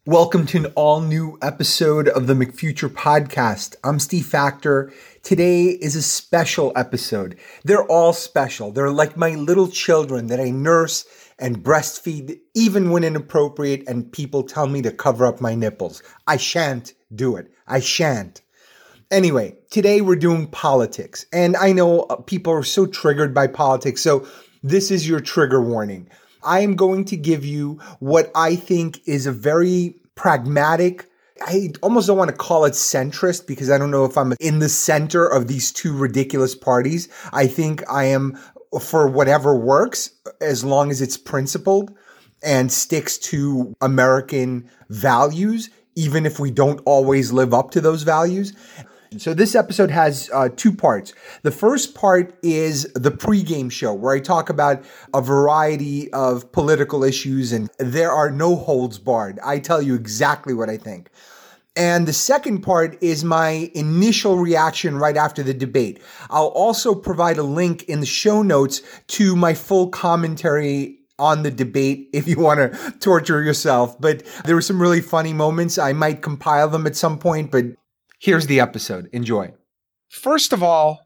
Welcome to an all-new episode of the McFuture podcast. I'm Steve Factor. Today is a special episode. They're all special. They're like my little children that I nurse and breastfeed even when inappropriate and people tell me to cover up my nipples. I shan't do it. I shan't. Anyway, today we're doing politics. And I know people are so triggered by politics, so this is your trigger warning. I am going to give you what I think is a very pragmatic, I almost don't want to call it centrist because I don't know if I'm in the center of these two ridiculous parties. I think I am for whatever works as long as it's principled and sticks to American values, even if we don't always live up to those values. So this episode has two parts. The first part is the pregame show where I talk about a variety of political issues and there are no holds barred. I tell you exactly what I think. And the second part is my initial reaction right after the debate. I'll also provide a link in the show notes to my full commentary on the debate if you want to torture yourself. But there were some really funny moments. I might compile them at some point, but here's the episode. Enjoy. First of all,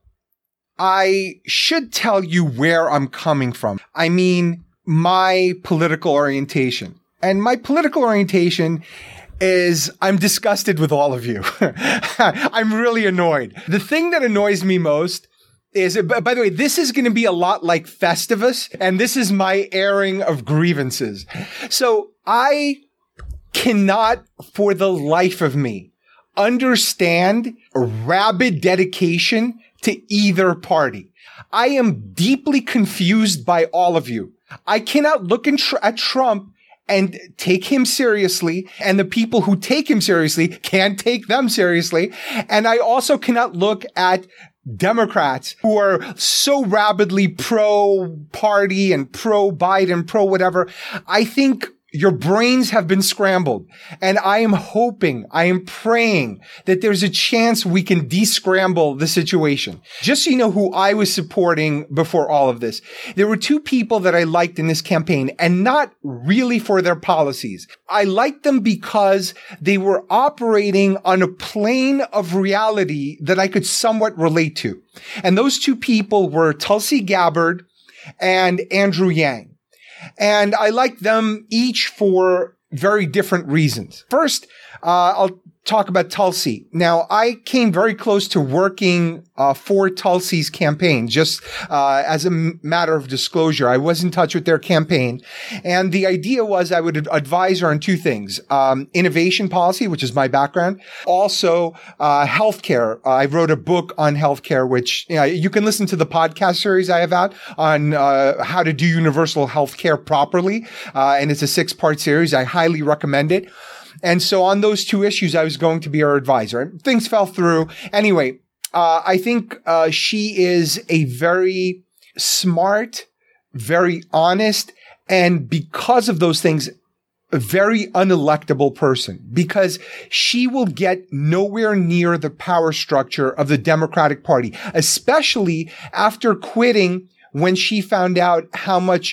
I should tell you where I'm coming from. I mean, my political orientation. And my political orientation is I'm disgusted with all of you. I'm really annoyed. The thing that annoys me most is, by the way, this is going to be a lot like Festivus, and this is my airing of grievances. So I cannot, for the life of me, understand a rabid dedication to either party. I am deeply confused by all of you. I cannot look at Trump and take him seriously, and the people who take him seriously can't take them seriously. And I also cannot look at Democrats who are so rabidly pro-party and pro-Biden, pro-whatever. I think your brains have been scrambled, and I am hoping, I am praying that there's a chance we can de-scramble the situation. Just so you know who I was supporting before all of this. There were two people that I liked in this campaign, and not really for their policies. I liked them because they were operating on a plane of reality that I could somewhat relate to. And those two people were Tulsi Gabbard and Andrew Yang. And I like them each for very different reasons. First, I'll talk about Tulsi. Now, I came very close to working for Tulsi's campaign, just as a matter of disclosure. I was in touch with their campaign. And the idea was I would advise her on two things. Innovation policy, which is my background. Also, healthcare. I wrote a book on healthcare, which you can listen to the podcast series I have out on how to do universal healthcare properly. And it's a 6-part series. I highly recommend it. And so on those two issues, I was going to be her advisor. Things fell through. Anyway, I think she is a very smart, very honest, and because of those things, a very unelectable person, because she will get nowhere near the power structure of the Democratic Party, especially after quitting when she found out how much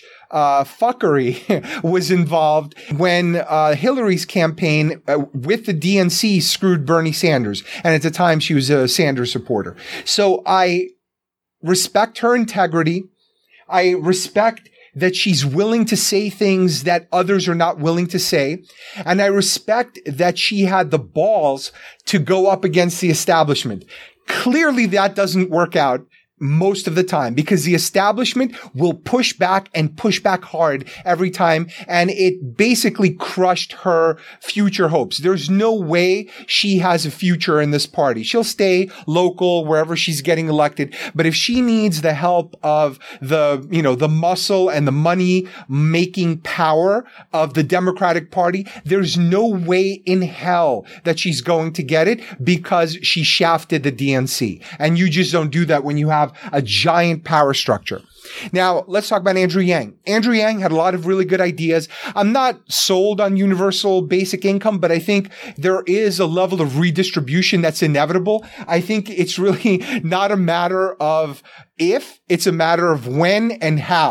fuckery was involved when Hillary's campaign with the DNC screwed Bernie Sanders. And at the time, she was a Sanders supporter. So I respect her integrity. I respect that she's willing to say things that others are not willing to say. And I respect that she had the balls to go up against the establishment. Clearly, that doesn't work out most of the time because the establishment will push back and push back hard every time. And it basically crushed her future hopes. There's no way she has a future in this party. She'll stay local wherever she's getting elected. But if she needs the help of the muscle and the money making power of the Democratic Party, there's no way in hell that she's going to get it because she shafted the DNC. And you just don't do that when you have a giant power structure. Now, let's talk about Andrew Yang. Andrew Yang had a lot of really good ideas. I'm not sold on universal basic income, but I think there is a level of redistribution that's inevitable. I think it's really not a matter of if, it's a matter of when and how.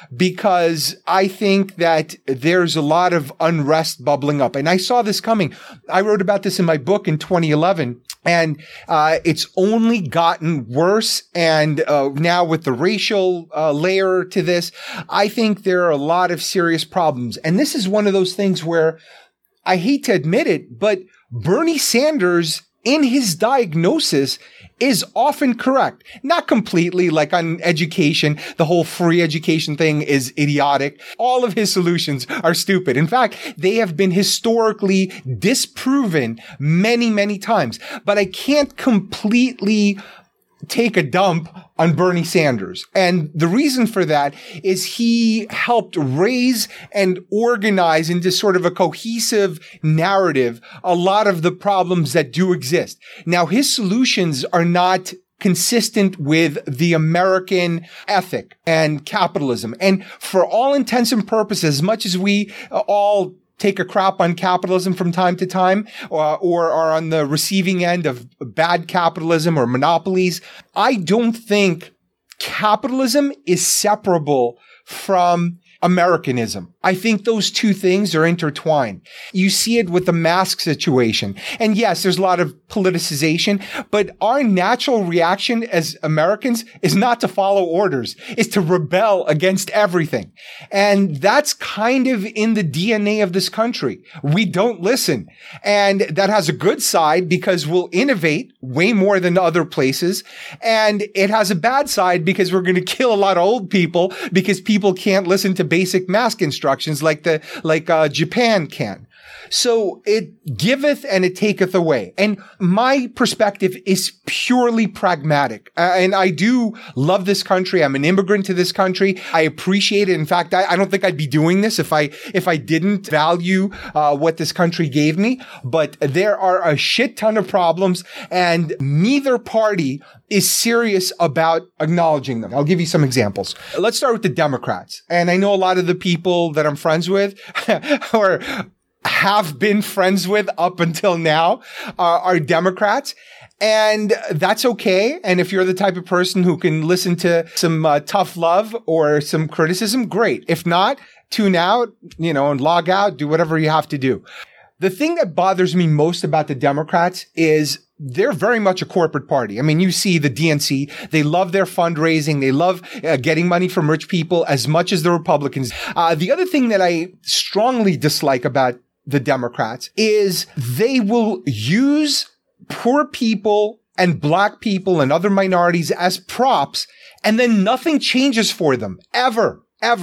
because I think that there's a lot of unrest bubbling up. And I saw this coming. I wrote about this in my book in 2011. And it's only gotten worse. And now with the racial layer to this, I think there are a lot of serious problems. And this is one of those things where I hate to admit it, but Bernie Sanders, in his diagnosis, is often correct. Not completely, like on education. The whole free education thing is idiotic. All of his solutions are stupid. In fact, they have been historically disproven many, many times. But I can't completely take a dump on Bernie Sanders. And the reason for that is he helped raise and organize into sort of a cohesive narrative a lot of the problems that do exist. Now, his solutions are not consistent with the American ethic and capitalism. And for all intents and purposes, as much as we all take a crap on capitalism from time to time, or are on the receiving end of bad capitalism or monopolies, I don't think capitalism is separable from Americanism. I think those two things are intertwined. You see it with the mask situation. And yes, there's a lot of politicization, but our natural reaction as Americans is not to follow orders, is to rebel against everything. And that's kind of in the DNA of this country. We don't listen. And that has a good side because we'll innovate way more than other places. And it has a bad side because we're going to kill a lot of old people because people can't listen to basic mask instructions like Japan can. So it giveth and it taketh away. And my perspective is purely pragmatic. And I do love this country. I'm an immigrant to this country. I appreciate it. In fact, I don't think I'd be doing this if I didn't value what this country gave me. But there are a shit ton of problems, and neither party is serious about acknowledging them. I'll give you some examples. Let's start with the Democrats. And I know a lot of the people that I'm friends with or have been friends with up until now are Democrats. And that's okay. And if you're the type of person who can listen to some tough love or some criticism, great. If not, tune out, and log out, do whatever you have to do. The thing that bothers me most about the Democrats is they're very much a corporate party. I mean, you see the DNC, they love their fundraising. They love getting money from rich people as much as the Republicans. The other thing that I strongly dislike about the Democrats is they will use poor people and black people and other minorities as props, and then nothing changes for them ever.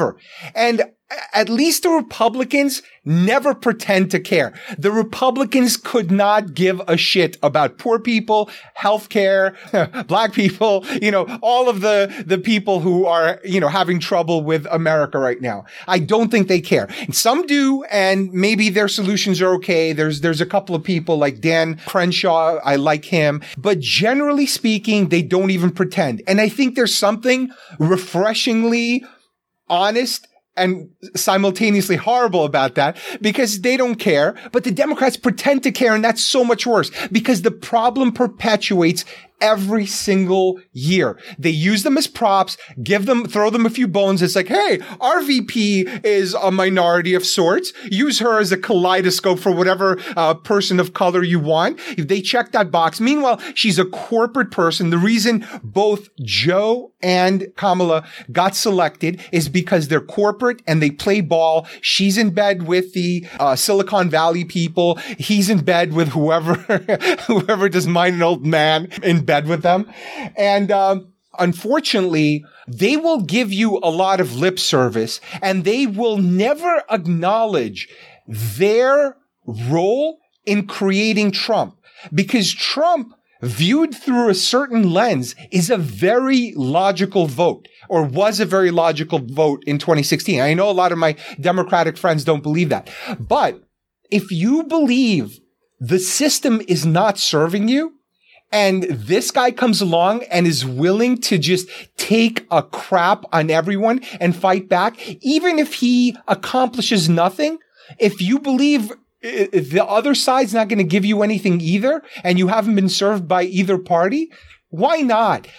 And at least the Republicans never pretend to care. The Republicans could not give a shit about poor people, healthcare, black people, all of the people who are, having trouble with America right now. I don't think they care. And some do, and maybe their solutions are okay. There's a couple of people like Dan Crenshaw. I like him. But generally speaking, they don't even pretend. And I think there's something refreshingly honest and simultaneously horrible about that because they don't care, but the Democrats pretend to care, and that's so much worse because the problem perpetuates every single year. They use them as props, throw them a few bones. It's like, hey, our VP is a minority of sorts. Use her as a kaleidoscope for whatever person of color you want. If they check that box. Meanwhile, she's a corporate person. The reason both Joe and Kamala got selected is because they're corporate and they play ball. She's in bed with the Silicon Valley people. He's in bed with whoever does Mind an Old Man in bed with them. And unfortunately, they will give you a lot of lip service and they will never acknowledge their role in creating Trump, because Trump, viewed through a certain lens, is a very logical vote, or was a very logical vote in 2016. I know a lot of my Democratic friends don't believe that. But if you believe the system is not serving you, and this guy comes along and is willing to just take a crap on everyone and fight back, even if he accomplishes nothing, if you believe the other side's not going to give you anything either, and you haven't been served by either party, why not?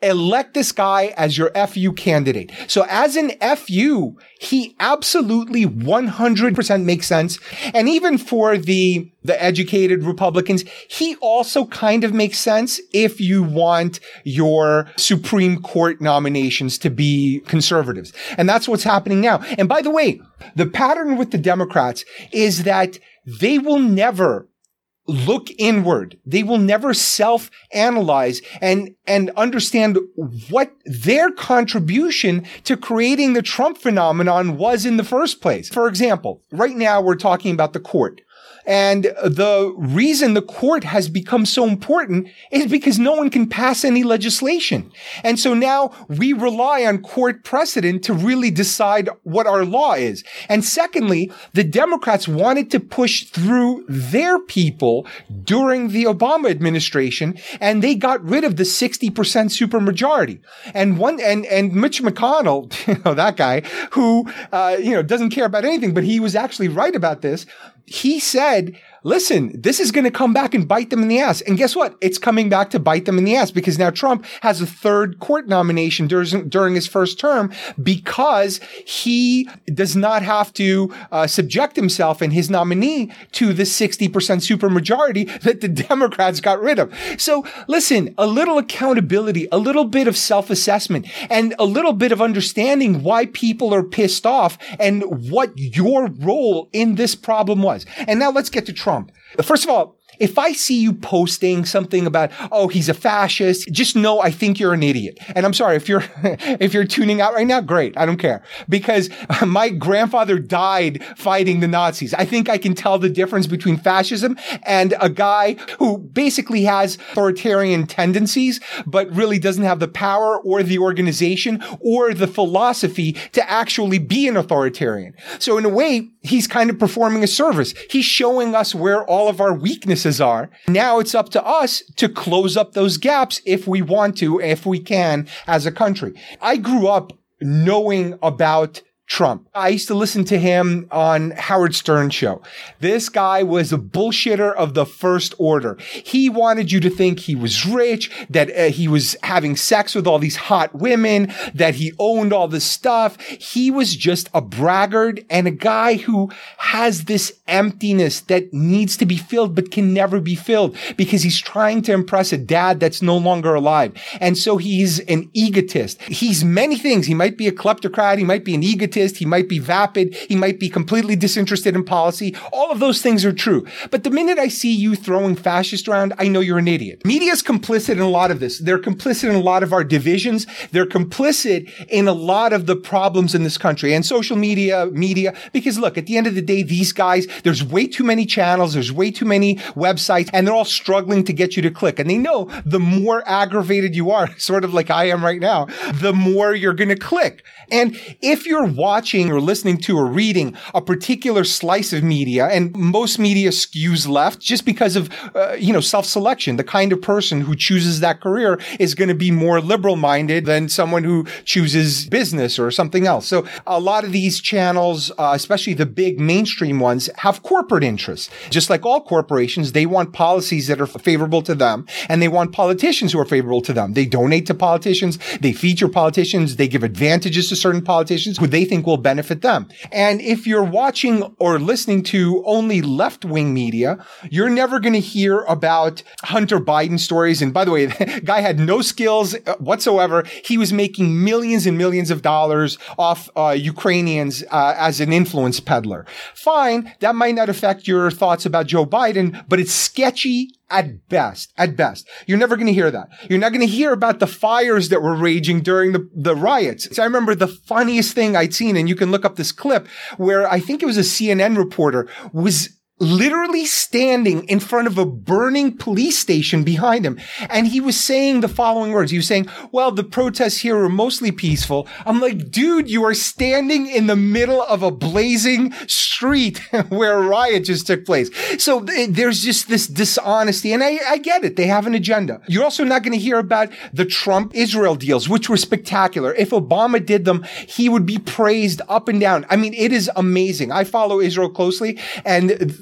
elect this guy as your FU candidate. So as an FU, he absolutely 100% makes sense. And even for the educated Republicans, he also kind of makes sense if you want your Supreme Court nominations to be conservatives. And that's what's happening now. And by the way, the pattern with the Democrats is that they will never look inward. They will never self-analyze and understand what their contribution to creating the Trump phenomenon was in the first place. For example, right now we're talking about the court. And the reason the court has become so important is because no one can pass any legislation. And so now we rely on court precedent to really decide what our law is. And secondly, the Democrats wanted to push through their people during the Obama administration, and they got rid of the 60% supermajority. And Mitch McConnell, that guy who, doesn't care about anything, but he was actually right about this. He said, listen, this is going to come back and bite them in the ass. And guess what? It's coming back to bite them in the ass because now Trump has a third court nomination during his first term because he does not have to subject himself and his nominee to the 60% supermajority that the Democrats got rid of. So listen, a little accountability, a little bit of self-assessment, and a little bit of understanding why people are pissed off and what your role in this problem was. And now let's get to Trump. First of all, if I see you posting something about, oh, he's a fascist, just know I think you're an idiot. And I'm sorry, if you're tuning out right now, great. I don't care. Because my grandfather died fighting the Nazis. I think I can tell the difference between fascism and a guy who basically has authoritarian tendencies, but really doesn't have the power or the organization or the philosophy to actually be an authoritarian. So in a way, he's kind of performing a service. He's showing us where all of our weaknesses are. Now it's up to us to close up those gaps if we want to, if we can as a country. I grew up knowing about Trump. I used to listen to him on Howard Stern's show. This guy was a bullshitter of the first order. He wanted you to think he was rich, that he was having sex with all these hot women, that he owned all this stuff. He was just a braggart and a guy who has this emptiness that needs to be filled but can never be filled because he's trying to impress a dad that's no longer alive. And so he's an egotist. He's many things. He might be a kleptocrat. He might be an egotist. He might be vapid. He might be completely disinterested in policy. All of those things are true. But the minute I see you throwing fascist around, I know you're an idiot. Media is complicit in a lot of this. They're complicit in a lot of our divisions. They're complicit in a lot of the problems in this country and social media, because look, at the end of the day, these guys, there's way too many channels. There's way too many websites and they're all struggling to get you to click. And they know the more aggravated you are, sort of like I am right now, the more you're going to click. And if you're watching or listening to or reading a particular slice of media, and most media skews left just because of, self-selection. The kind of person who chooses that career is going to be more liberal-minded than someone who chooses business or something else. So a lot of these channels, especially the big mainstream ones, have corporate interests. Just like all corporations, they want policies that are favorable to them, and they want politicians who are favorable to them. They donate to politicians, they feature politicians, they give advantages to certain politicians who they think will benefit them. And if you're watching or listening to only left-wing media, you're never going to hear about Hunter Biden stories. And by the way, the guy had no skills whatsoever. He was making millions and millions of dollars off Ukrainians as an influence peddler. Fine, that might not affect your thoughts about Joe Biden, but it's sketchy at best. You're never going to hear that. You're not going to hear about the fires that were raging during the riots. So I remember the funniest thing I'd seen, and you can look up this clip where I think it was a CNN reporter was literally standing in front of a burning police station behind him. And he was saying the following words. He was saying, well, the protests here are mostly peaceful. I'm like, dude, you are standing in the middle of a blazing street where a riot just took place. So there's just this dishonesty. And I get it. They have an agenda. You're also not going to hear about the Trump-Israel deals, which were spectacular. If Obama did them, he would be praised up and down. I mean, it is amazing. I follow Israel closely, and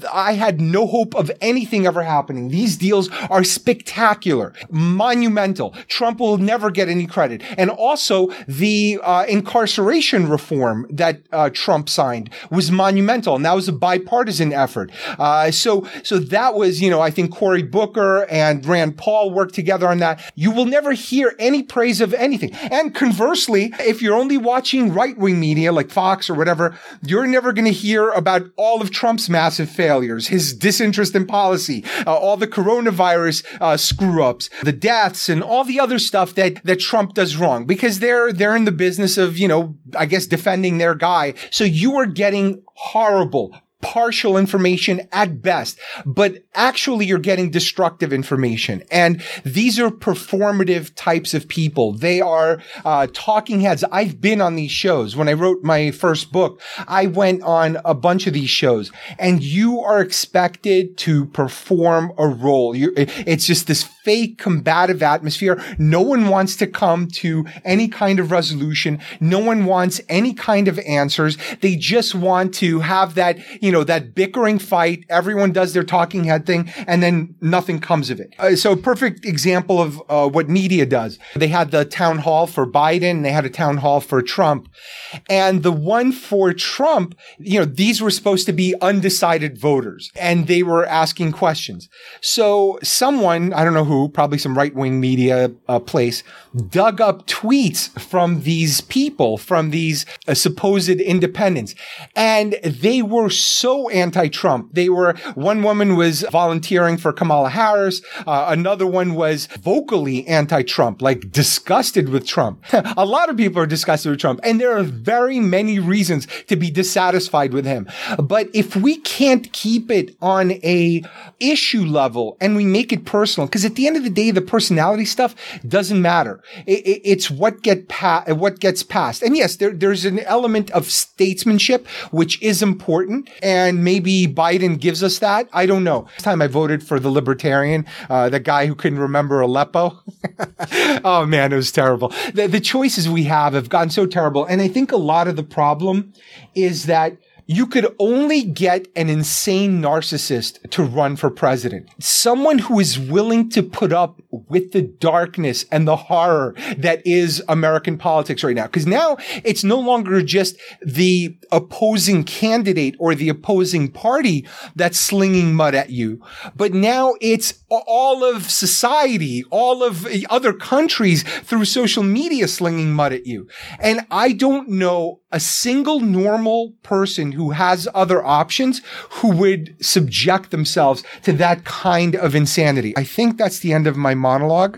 I had no hope of anything ever happening. These deals are spectacular, monumental. Trump will never get any credit. And also the incarceration reform that Trump signed was monumental. And that was a bipartisan effort. So that was, I think Cory Booker and Rand Paul worked together on that. You will never hear any praise of anything. And conversely, if you're only watching right-wing media like Fox or whatever, you're never going to hear about all of Trump's massive failures, his disinterest in policy, all the coronavirus screw-ups, the deaths, and all the other stuff that Trump does wrong, because they're in the business of, I guess defending their guy. So you are getting horrible, partial information at best, but actually you're getting destructive information. And these are performative types of people. They are talking heads. I've been on these shows. When I wrote my first book, I went on a bunch of these shows, and you are expected to perform a role. It's just this fake combative atmosphere. No one wants to come to any kind of resolution. No one wants any kind of answers. They just want to have that, that bickering fight. Everyone does their talking head thing, and then nothing comes of it. So a perfect example of what media does. They had the town hall for Biden. They had a town hall for Trump. And the one for Trump, these were supposed to be undecided voters, and they were asking questions. So someone, I don't know who, probably some right-wing media place, dug up tweets from these people, from these supposed independents. And they were so anti-Trump. One woman was volunteering for Kamala Harris. Another one was vocally anti-Trump, like disgusted with Trump. A lot of people are disgusted with Trump, and there are very many reasons to be dissatisfied with him. But if we can't keep it on a issue level and we make it personal, because at the end of the day, the personality stuff doesn't matter. It's what gets passed. And yes, there's an element of statesmanship, which is important. And maybe Biden gives us that. I don't know. This time I voted for the Libertarian, the guy who couldn't remember Aleppo. Oh man, it was terrible. The choices we have gotten so terrible. And I think a lot of the problem is that you could only get an insane narcissist to run for president. Someone who is willing to put up with the darkness and the horror that is American politics right now. Because now it's no longer just the opposing candidate or the opposing party that's slinging mud at you, but now it's all of society, all of other countries through social media slinging mud at you. And I don't know a single normal person who has other options who would subject themselves to that kind of insanity. I think that's the end of my monologue.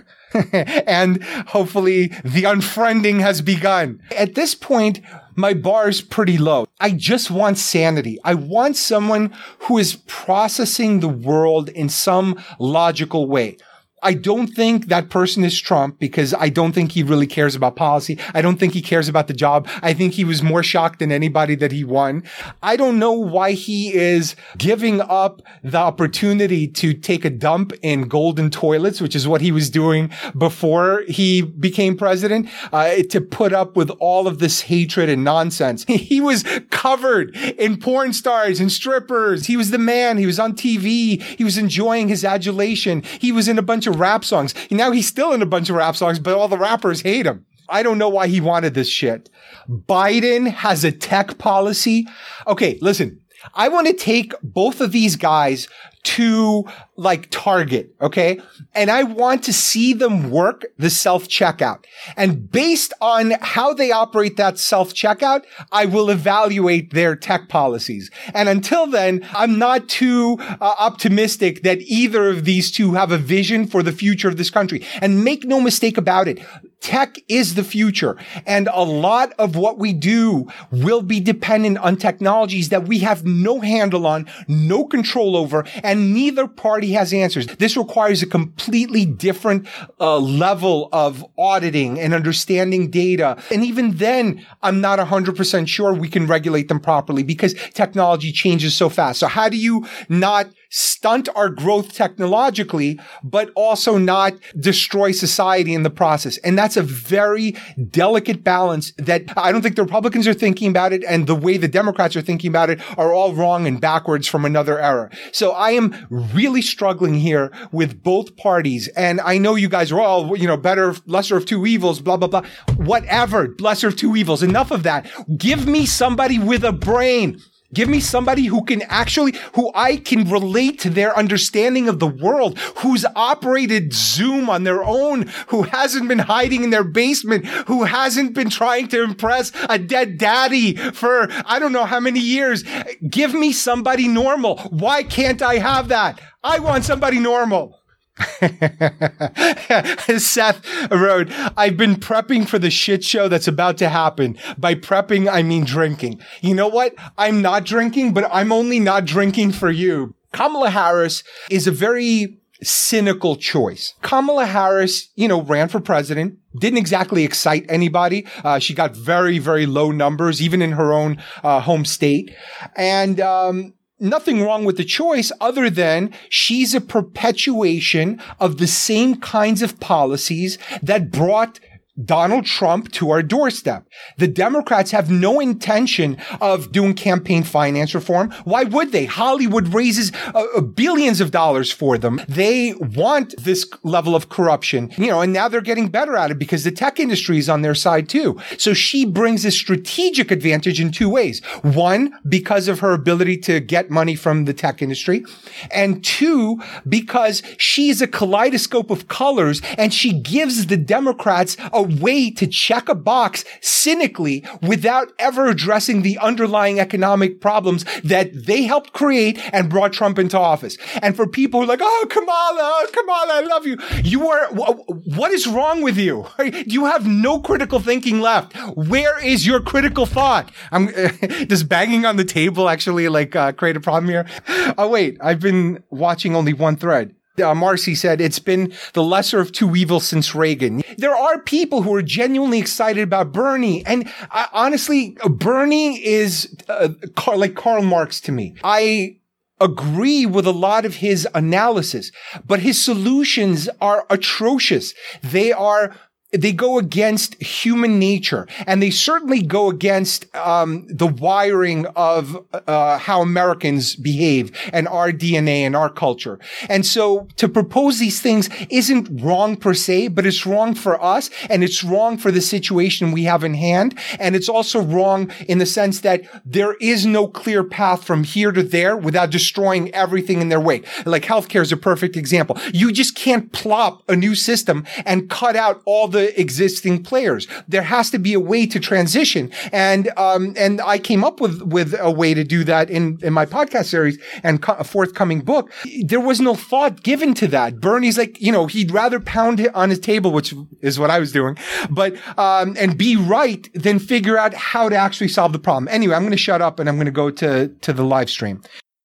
And hopefully the unfriending has begun. At this point, my bar is pretty low. I just want sanity. I want someone who is processing the world in some logical way. I don't think that person is Trump, because I don't think he really cares about policy. I don't think he cares about the job. I think he was more shocked than anybody that he won. I don't know why he is giving up the opportunity to take a dump in golden toilets, which is what he was doing before he became president, to put up with all of this hatred and nonsense. He was covered in porn stars and strippers. He was the man. He was on TV. He was enjoying his adulation. He was in a bunch of rap songs. Now he's still in a bunch of rap songs, but all the rappers hate him. I don't know why he wanted this shit. Biden has a tech policy. Okay, listen, I want to take both of these guys to like Target, okay? And I want to see them work the self-checkout. And based on how they operate that self-checkout, I will evaluate their tech policies. And until then, I'm not too optimistic that either of these two have a vision for the future of this country. And make no mistake about it, tech is the future. And a lot of what we do will be dependent on technologies that we have no handle on, no control over, and neither party has answers. This requires a completely different level of auditing and understanding data. And even then, I'm not 100% sure we can regulate them properly because technology changes so fast. So how do you not stunt our growth technologically, but also not destroy society in the process. And that's a very delicate balance that I don't think the Republicans are thinking about it, and the way the Democrats are thinking about it are all wrong and backwards from another era. So I am really struggling here with both parties. And I know you guys are all, better, lesser of two evils, blah, blah, blah. Whatever, lesser of two evils. Enough of that. Give me somebody with a brain. Give me somebody who I can relate to their understanding of the world, who's operated Zoom on their own, who hasn't been hiding in their basement, who hasn't been trying to impress a dead daddy for I don't know how many years. Give me somebody normal. Why can't I have that? I want somebody normal. Seth wrote, I've been prepping for the shit show that's about to happen. By prepping, I mean drinking. You know what? I'm not drinking, but I'm only not drinking for you. Kamala Harris is a very cynical choice. Kamala Harris, ran for president, didn't exactly excite anybody. She got very, very low numbers, even in her own home state. And, nothing wrong with the choice other than she's a perpetuation of the same kinds of policies that brought Donald Trump to our doorstep. The Democrats have no intention of doing campaign finance reform. Why would they? Hollywood raises billions of dollars for them. They want this level of corruption, and now they're getting better at it because the tech industry is on their side too. So she brings a strategic advantage in two ways. One, because of her ability to get money from the tech industry. And two, because she's a kaleidoscope of colors and she gives the Democrats a way to check a box cynically without ever addressing the underlying economic problems that they helped create and brought Trump into office. And for people who are like, Kamala, I love you. What is wrong with you? You have no critical thinking left. Where is your critical thought? Does banging on the table actually create a problem here? Oh, wait, I've been watching only one thread. Marcy said, it's been the lesser of two evils since Reagan. There are people who are genuinely excited about Bernie. And honestly, Bernie is like Karl Marx to me. I agree with a lot of his analysis, but his solutions are atrocious. They go against human nature, and they certainly go against the wiring of how Americans behave and our DNA and our culture. And so to propose these things isn't wrong per se, but it's wrong for us, and it's wrong for the situation we have in hand. And it's also wrong in the sense that there is no clear path from here to there without destroying everything in their way. Like healthcare is a perfect example. You just can't plop a new system and cut out all the existing players. There has to be a way to transition. And I came up with a way to do that in my podcast series and a forthcoming book. There was no thought given to that. Bernie's like, he'd rather pound it on his table, which is what I was doing, but, and be right than figure out how to actually solve the problem. Anyway, I'm going to shut up and I'm going to go to the live stream.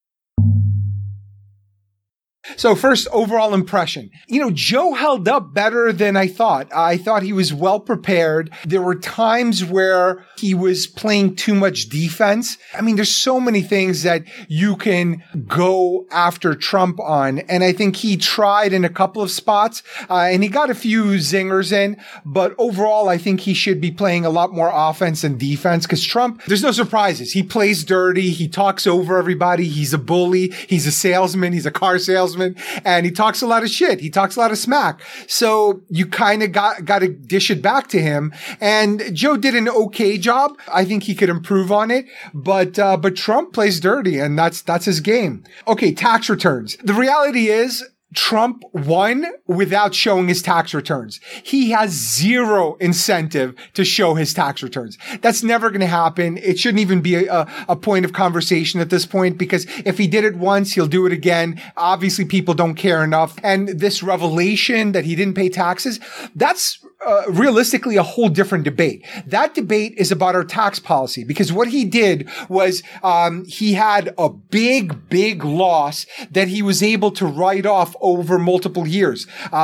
So first, overall impression. Joe held up better than I thought. I thought he was well prepared. There were times where he was playing too much defense. I mean, there's so many things that you can go after Trump on. And I think he tried in a couple of spots, and he got a few zingers in. But overall, I think he should be playing a lot more offense than defense, because Trump, there's no surprises. He plays dirty. He talks over everybody. He's a bully. He's a salesman. He's a car salesman. And he talks a lot of shit. He talks a lot of smack. So you kind of got to dish it back to him. And Joe did an okay job. I think he could improve on it. But Trump plays dirty, and that's his game. Okay, tax returns. The reality is, Trump won without showing his tax returns. He has zero incentive to show his tax returns. That's never going to happen. It shouldn't even be a point of conversation at this point, because if he did it once, he'll do it again. Obviously, people don't care enough. And this revelation that he didn't pay taxes, that's realistically a whole different debate. That debate is about our tax policy, because what he did was he had a big loss that he was able to write off over multiple years.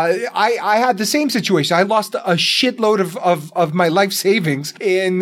I had the same situation. I lost a shitload of my life savings in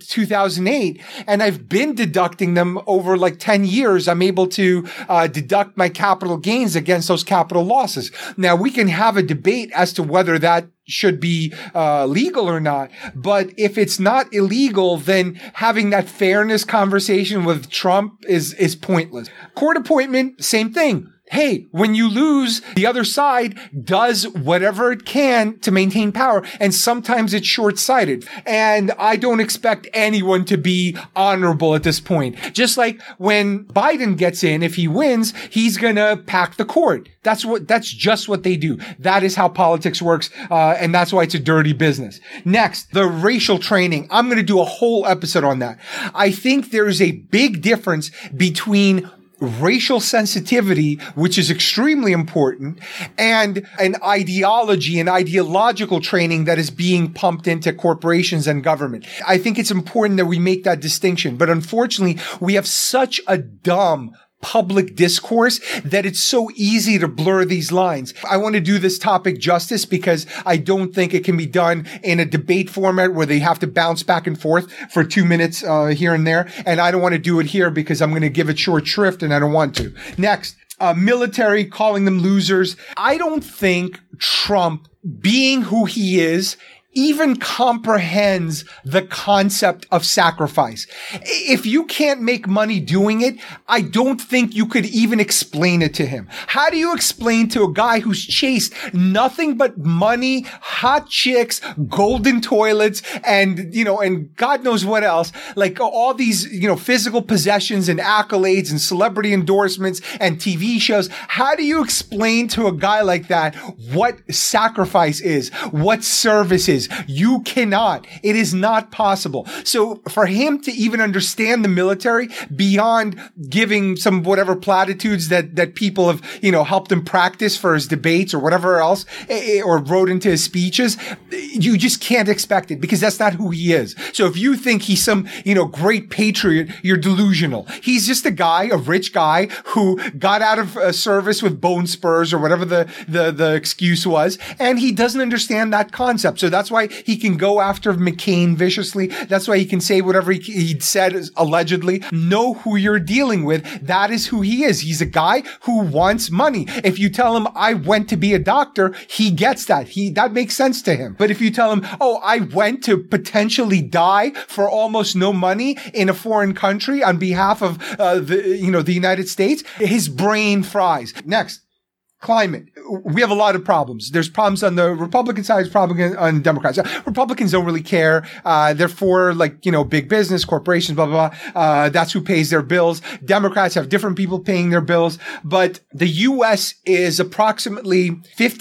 2008, and I've been deducting them over like 10 years. I'm able to deduct my capital gains against those capital losses. Now, we can have a debate as to whether that should be legal or not. But if it's not illegal, then having that fairness conversation with Trump is pointless. Court appointment, same thing. Hey, when you lose, the other side does whatever it can to maintain power. And sometimes it's short-sighted. And I don't expect anyone to be honorable at this point. Just like when Biden gets in, if he wins, he's going to pack the court. That's just what they do. That is how politics works. And that's why it's a dirty business. Next, the racial training. I'm going to do a whole episode on that. I think there is a big difference between racial sensitivity, which is extremely important, and an ideology and ideological training that is being pumped into corporations and government. I think it's important that we make that distinction. But unfortunately, we have such a dumb public discourse that it's so easy to blur these lines. I want to do this topic justice because I don't think it can be done in a debate format where they have to bounce back and forth for 2 minutes here and there. And I don't want to do it here because I'm going to give it short shrift and I don't want to. Next, military, calling them losers. I don't think Trump, being who he is, even comprehends the concept of sacrifice. If you can't make money doing it, I don't think you could even explain it to him. How do you explain to a guy who's chased nothing but money, hot chicks, golden toilets, and God knows what else, like all these, physical possessions and accolades and celebrity endorsements and TV shows? How do you explain to a guy like that what sacrifice is, what service is? You cannot. It is not possible. So for him to even understand the military beyond giving some whatever platitudes that people have, helped him practice for his debates or whatever else, or wrote into his speeches, you just can't expect it because that's not who he is. So if you think he's some, great patriot, you're delusional. He's just a rich guy who got out of service with bone spurs or whatever the excuse was. And he doesn't understand that concept. So that's why he can go after McCain viciously. That's why he can say whatever he said allegedly. Know who you're dealing with. That is who he is. He's a guy who wants money. If you tell him, I went to be a doctor, he gets that. That makes sense to him. But if you tell him, I went to potentially die for almost no money in a foreign country on behalf of the United States, his brain fries. Next. Climate. We have a lot of problems. There's problems on the Republican side, problems on Democrats. Republicans don't really care. They're for big business, corporations, blah, blah, blah. That's who pays their bills. Democrats have different people paying their bills. But the U.S. is approximately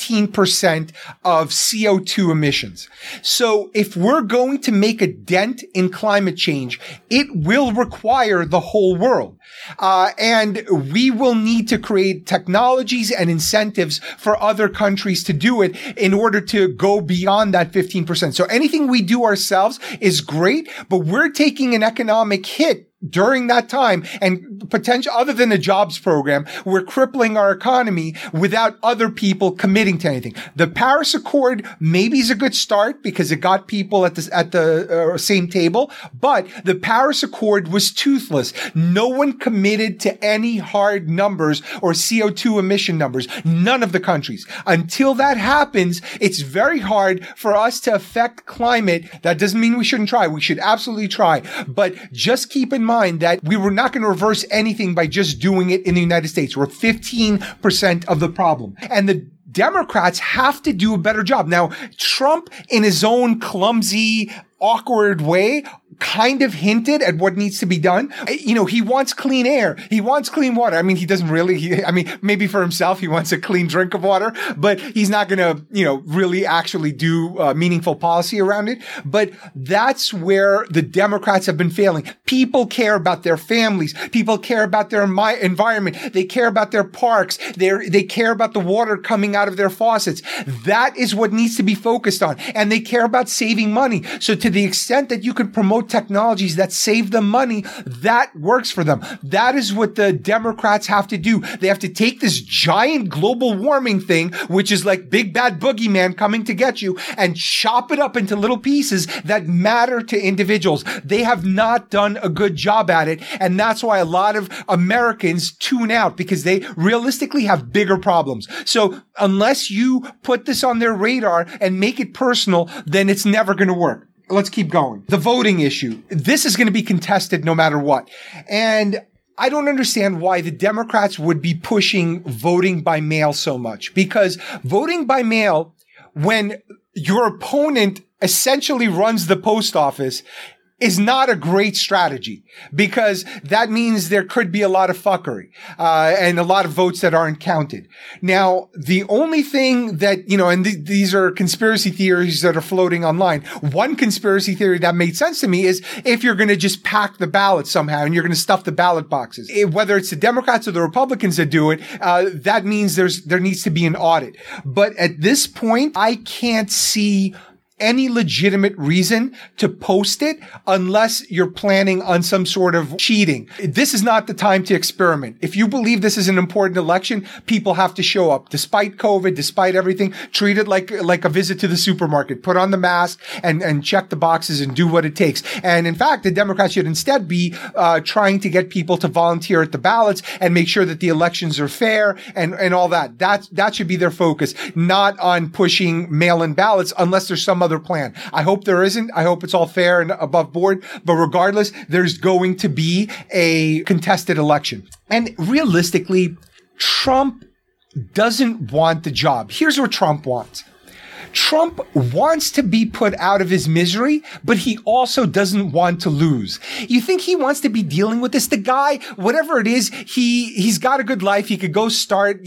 15% of CO2 emissions. So if we're going to make a dent in climate change, it will require the whole world. And we will need to create technologies and incentives for other countries to do it in order to go beyond that 15%. So anything we do ourselves is great, but we're taking an economic hit during that time and potential, other than a jobs program, we're crippling our economy without other people committing to anything. The Paris Accord maybe is a good start because it got people at the same table, but the Paris Accord was toothless. No one committed to any hard numbers or CO2 emission numbers. None of the countries. Until that happens, it's very hard for us to affect climate. That doesn't mean we shouldn't try. We should absolutely try, but just keep in mind that we were not going to reverse anything by just doing it in the United States. We're 15% of the problem. And the Democrats have to do a better job. Now, Trump, in his own clumsy, awkward way, kind of hinted at what needs to be done. He wants clean air. He wants clean water. I mean, he doesn't really, maybe for himself, he wants a clean drink of water, but he's not going to, really actually do meaningful policy around it. But that's where the Democrats have been failing. People care about their families. People care about their environment. They care about their parks. They care about the water coming out of their faucets. That is what needs to be focused on. And they care about saving money. So to the extent that you could promote technologies that save them money, that works for them. That is what the Democrats have to do. They have to take this giant global warming thing, which is like big bad boogeyman coming to get you, and chop it up into little pieces that matter to individuals. They have not done a good job at it. And that's why a lot of Americans tune out, because they realistically have bigger problems. So unless you put this on their radar and make it personal, then it's never going to work. Let's keep going. The voting issue. This is going to be contested no matter what. And I don't understand why the Democrats would be pushing voting by mail so much, because voting by mail, when your opponent essentially runs the post office, is not a great strategy, because that means there could be a lot of fuckery, and a lot of votes that aren't counted. Now, the only thing that, and these are conspiracy theories that are floating online. One conspiracy theory that made sense to me is if you're going to just pack the ballot somehow and you're going to stuff the ballot boxes, whether it's the Democrats or the Republicans that do it, that means there needs to be an audit. But at this point, I can't see any legitimate reason to post it unless you're planning on some sort of cheating. This is not the time to experiment. If you believe this is an important election, people have to show up. Despite COVID, despite everything, treat it like a visit to the supermarket. Put on the mask and check the boxes and do what it takes. And in fact, the Democrats should instead be trying to get people to volunteer at the ballots and make sure that the elections are fair and all that. That should be their focus, not on pushing mail-in ballots unless there's some other plan. I hope there isn't. I hope it's all fair and above board. But regardless, there's going to be a contested election. And realistically, Trump doesn't want the job. Here's what Trump wants. Trump wants to be put out of his misery, but he also doesn't want to lose. You think he wants to be dealing with this? The guy, whatever it is, he's got a good life. He could go start,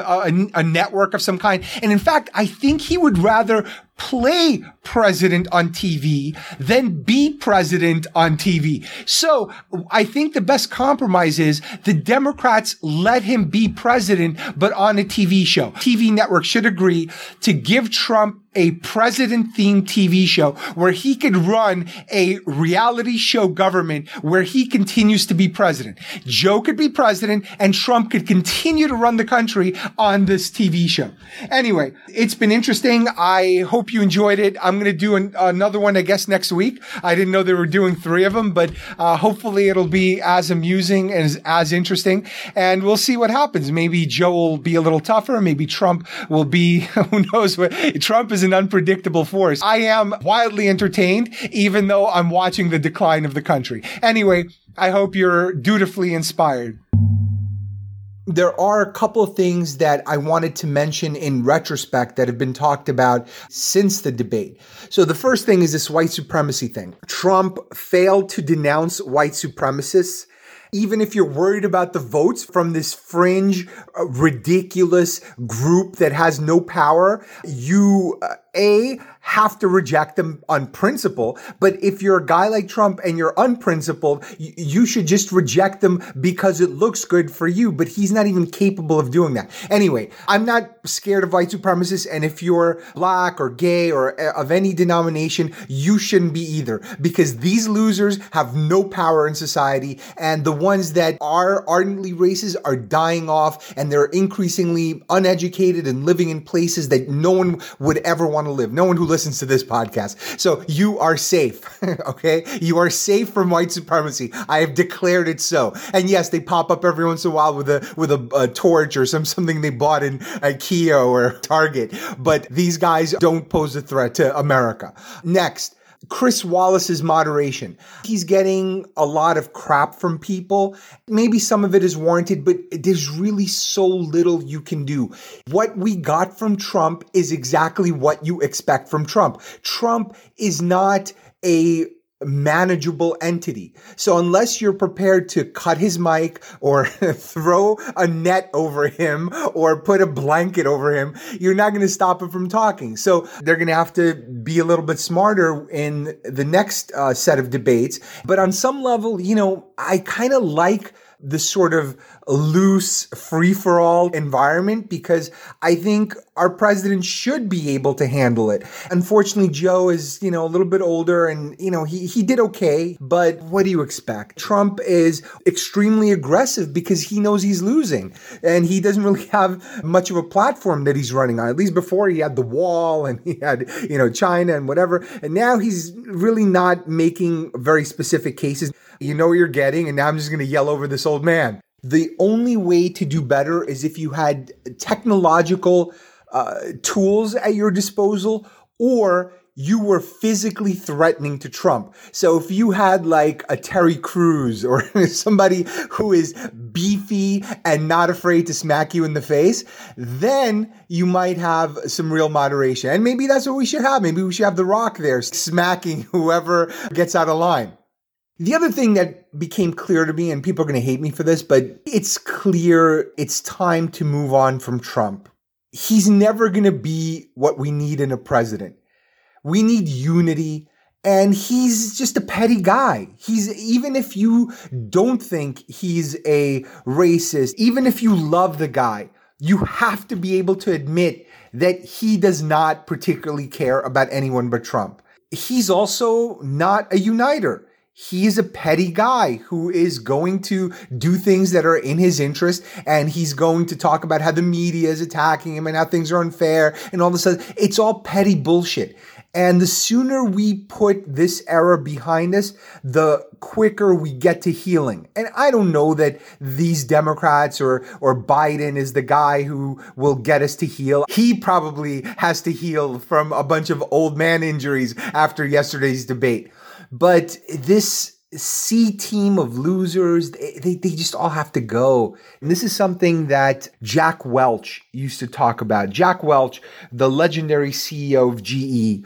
a network of some kind. And in fact, I think he would rather play president on TV than be president on TV. So I think the best compromise is the Democrats let him be president, but on a TV show. TV network should agree to give Trump a president-themed TV show where he could run a reality show government where he continues to be president. Joe could be president and Trump could continue to run the country on this TV show. Anyway, it's been interesting. I hope you enjoyed it. I'm going to do another one, I guess, next week. I didn't know they were doing 3 of them, but hopefully it'll be as amusing and as interesting. And we'll see what happens. Maybe Joe will be a little tougher. Maybe Trump will be, who knows what. Trump is an unpredictable force. I am wildly entertained, even though I'm watching the decline of the country. Anyway, I hope you're dutifully inspired. There are a couple of things that I wanted to mention in retrospect that have been talked about since the debate. So the first thing is this white supremacy thing. Trump failed to denounce white supremacists. Even if you're worried about the votes from this fringe, ridiculous group that has no power, you, have to reject them on principle. But if you're a guy like Trump and you're unprincipled, you should just reject them because it looks good for you. But he's not even capable of doing that. Anyway, I'm not scared of white supremacists. And if you're black or gay or of any denomination, you shouldn't be either, because these losers have no power in society. And the ones that are ardently racist are dying off, and they're increasingly uneducated and living in places that no one would ever want to live. No one who listens to this podcast. So you are safe. Okay. You are safe from white supremacy. I have declared it so. And yes, they pop up every once in a while with a torch or something they bought in IKEA or Target. But these guys don't pose a threat to America. Next, Chris Wallace's moderation. He's getting a lot of crap from people. Maybe some of it is warranted, but there's really so little you can do. What we got from Trump is exactly what you expect from Trump. Trump is not a manageable entity. So unless you're prepared to cut his mic or throw a net over him or put a blanket over him, you're not going to stop him from talking. So they're going to have to be a little bit smarter in the next set of debates. But on some level, I kind of like the sort of loose, free-for-all environment because I think our president should be able to handle it. Unfortunately, Joe is, a little bit older and, he did okay, but what do you expect? Trump is extremely aggressive because he knows he's losing and he doesn't really have much of a platform that he's running on. At least before he had the wall and he had, China and whatever. And now he's really not making very specific cases. You know what you're getting, and now I'm just going to yell over this old man. The only way to do better is if you had technological tools at your disposal or you were physically threatening to Trump. So if you had like a Terry Crews or somebody who is beefy and not afraid to smack you in the face, then you might have some real moderation. And maybe that's what we should have. Maybe we should have The Rock there smacking whoever gets out of line. The other thing that became clear to me, and people are going to hate me for this, but it's clear it's time to move on from Trump. He's never going to be what we need in a president. We need unity, and he's just a petty guy. Even if you don't think he's a racist, even if you love the guy, you have to be able to admit that he does not particularly care about anyone but Trump. He's also not a uniter. He's a petty guy who is going to do things that are in his interest, and he's going to talk about how the media is attacking him and how things are unfair and all this stuff. It's all petty bullshit. And the sooner we put this era behind us, the quicker we get to healing. And I don't know that these Democrats or Biden is the guy who will get us to heal. He probably has to heal from a bunch of old man injuries after yesterday's debate. But this C team of losers, they just all have to go. And this is something that Jack Welch used to talk about. Jack Welch, the legendary CEO of GE,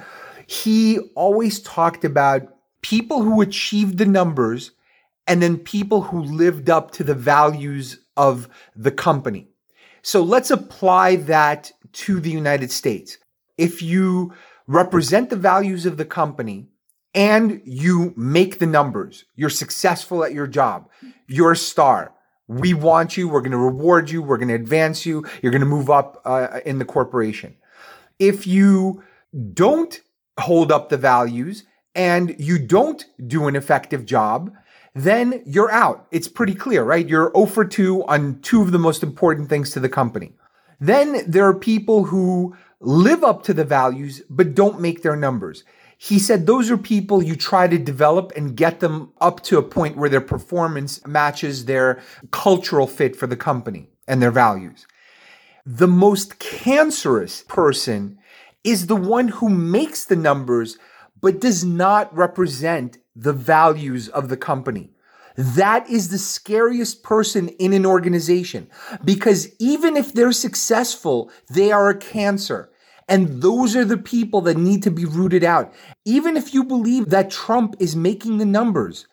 he always talked about people who achieved the numbers and then people who lived up to the values of the company. So let's apply that to the United States. If you represent the values of the company, and you make the numbers, you're successful at your job, you're a star. We want you, we're going to reward you, we're going to advance you, you're going to move up in the corporation. If you don't hold up the values and you don't do an effective job, then you're out. It's pretty clear, right? You're 0 for 2 on 2 of the most important things to the company. Then there are people who live up to the values but don't make their numbers. He said those are people you try to develop and get them up to a point where their performance matches their cultural fit for the company and their values. The most cancerous person is the one who makes the numbers but does not represent the values of the company. That is the scariest person in an organization because even if they're successful, they are a cancer. And those are the people that need to be rooted out. Even if you believe that Trump is making the numbers,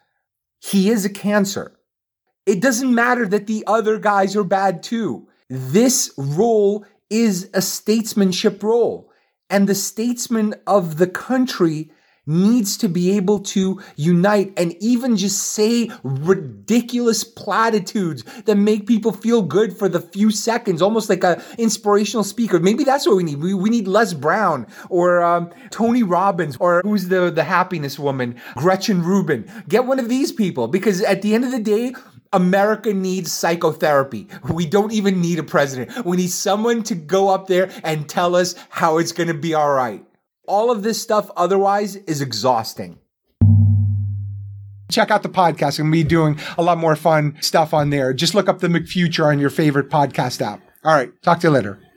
he is a cancer. It doesn't matter that the other guys are bad too. This role is a statesmanship role. And the statesman of the country needs to be able to unite and even just say ridiculous platitudes that make people feel good for the few seconds, almost like an inspirational speaker. Maybe that's what we need. We need Les Brown or Tony Robbins or who's the happiness woman, Gretchen Rubin. Get one of these people because at the end of the day, America needs psychotherapy. We don't even need a president. We need someone to go up there and tell us how it's going to be all right. All of this stuff otherwise is exhausting. Check out the podcast. I'm going to be doing a lot more fun stuff on there. Just look up the McFuture on your favorite podcast app. All right. Talk to you later.